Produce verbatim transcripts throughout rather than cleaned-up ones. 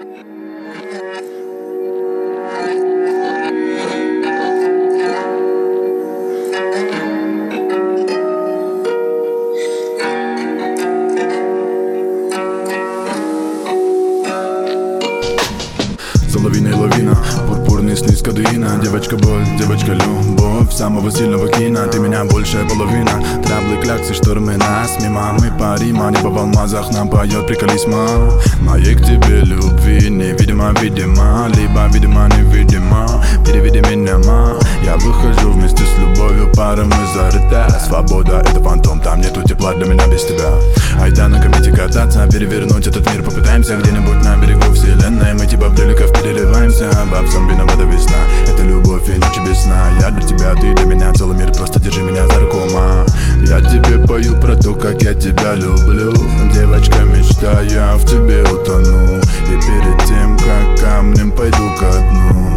За лавиной лавина, пурпурный сны кадуина. Девочка боль, девочка любовь самого сильного кино. Ты меня большая половина. Траблы, кляксы, штормы нас мимо. Мы парим, а небо в алмазах нам поет, приколись, ма. Моей к тебе любви невидимо, видимо, либо видимо, невидимо. Переведи меня, ма. Я выхожу вместе с любовью, пара мы зарыта. Свобода — это фантом, там нету тепла для меня без тебя. Айда на комете кататься, перевернуть этот мир попытаемся. Где-нибудь на берегу вселенной мы типа приликов переливаемся. Бабсам виновата весна, это любовь и ночи без сна. Я для тебя, ты для меня, целый мир, просто держи меня за руку, ма. Я тебе пою про то, как я тебя люблю. Девочка, мечта, я в тебе утону. И перед тем, как камнем пойду ко дну.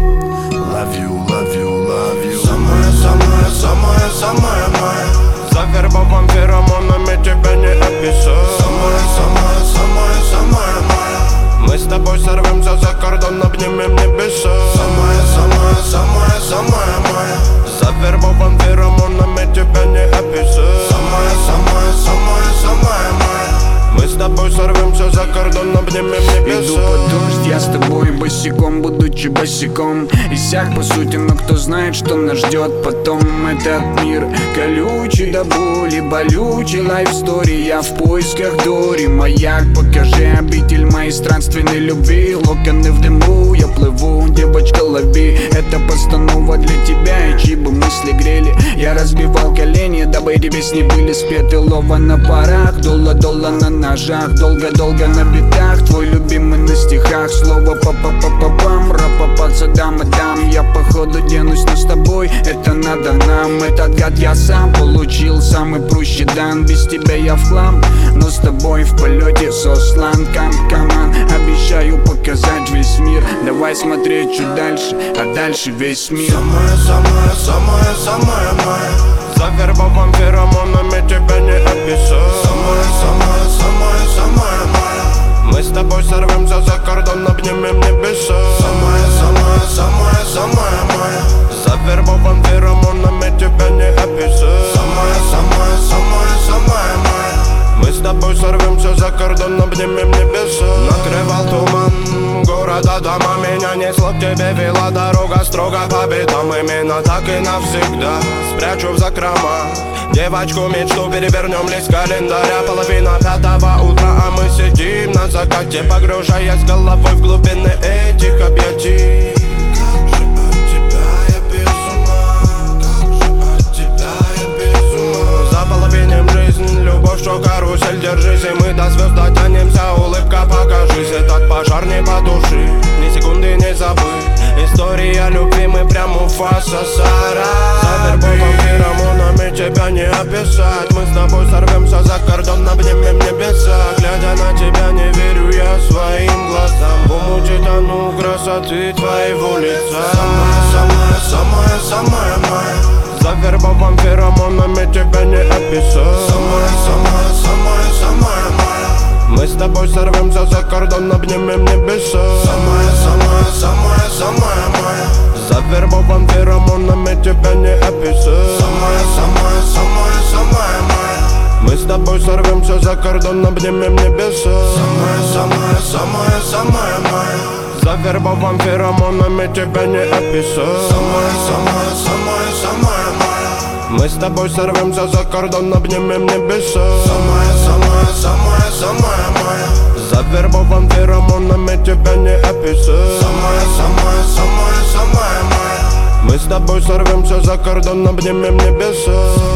Love you, love you, love you. Самая, самая, самая, самая моя. Завербован феромонами, тебя не описать. Самая, самая, самая, самая моя. Мы с тобой сорвемся за кордон, обнимем небеса. Самая, самая, самая, самая моя. Завербован феромонами, тебя не описать. Самая, самая, самая, самая моя. Мы с тобой сорвемся за кордон, обнимем небеса. Иду под дождь, я с тобой босиком, будучи босиком. Иссяк по сути, но кто знает, что нас ждет потом. Этот мир колючий до боли, болючий лайфстори. Я в поисках Дори, маяк, покажи обитель моей странственной любви. Локоны в дыму, я плыву, девочка, лови. Это постанова для тебя, и чьи бы мысли грели. Я разбивал колени, дабы эти песни были спеты. Лова на парах, дула-дула на ножах. Долго-долго на битах, твой любимый на стихах. Слово па-па-па-па-пам, ра-па-па, дам-дам. Я походу денусь, но с тобой это надо нам. Этот гад я сам получил, самый прущий дан. Без тебя я в хлам, но с тобой в полете сослан. Кам-каман, обещаю показать весь мир. Давай смотреть чуть дальше, а дальше весь мир. Самая, самая, самая, самая моя. Завербован феромонами, тебя не описать. Самая, самая, самая, самая моя. Мы с тобой сорвемся за кордон, обнимем небеса. Самая, самая, самая, самая моя. Завербован феромонами, тебя не описать. Самая, самая, самая, самая моя. Мы с тобой сорвемся за кордон, обнимем небеса. Накрывал туман города, дома. Меня несло к тебе, вела дорога строго по битам. Именно так и навсегда спрячу в закрома девочку мечту, перевернем лист календаря. Половина пятого утра, а мы сидим на закате, погружаясь головой в глубины этих объятий. Как же от тебя я без ума, как же от тебя я без ума. Заполовиним жизнь, любовь, что карусель, держись, и мы до звезд дотянемся. Улыбка, покажись, этот пожар не потуши, ни секунды не забыть. История любви, мы прям у фаса сара. Завербован феромонами, тебя не описать. Мы с тобой сорвемся за кордон, обнимем небеса. Глядя на тебя, не верю я своим глазам. В омуте тону красоты твоего лица. Самая, самая, самая, самая моя. Завербован феромонами, тебя не описать. Самая, самая, самая, самая моя. Мы с тобой сорвемся за кордон, обнимем небеса. Самая, самая, самая, самая моя. Завербован феромонами, тебя не описать. Самая, самая, самая, самая моя. Мы с тобой сорвемся за кордон, обнимем небеса. Самая, самая, самая, самая моя. Завербован феромонами, тебя не описать. Самая, самая, самая, самая моя. Мы с тобой сорвемся за кордон, обнимем небеса. Самая, самая, самая, самая моя. Завербован феромонами, тебя не описать. Самая, самая, самая, самая моя. Мы с тобой сорвемся за кордон, обнимем небеса.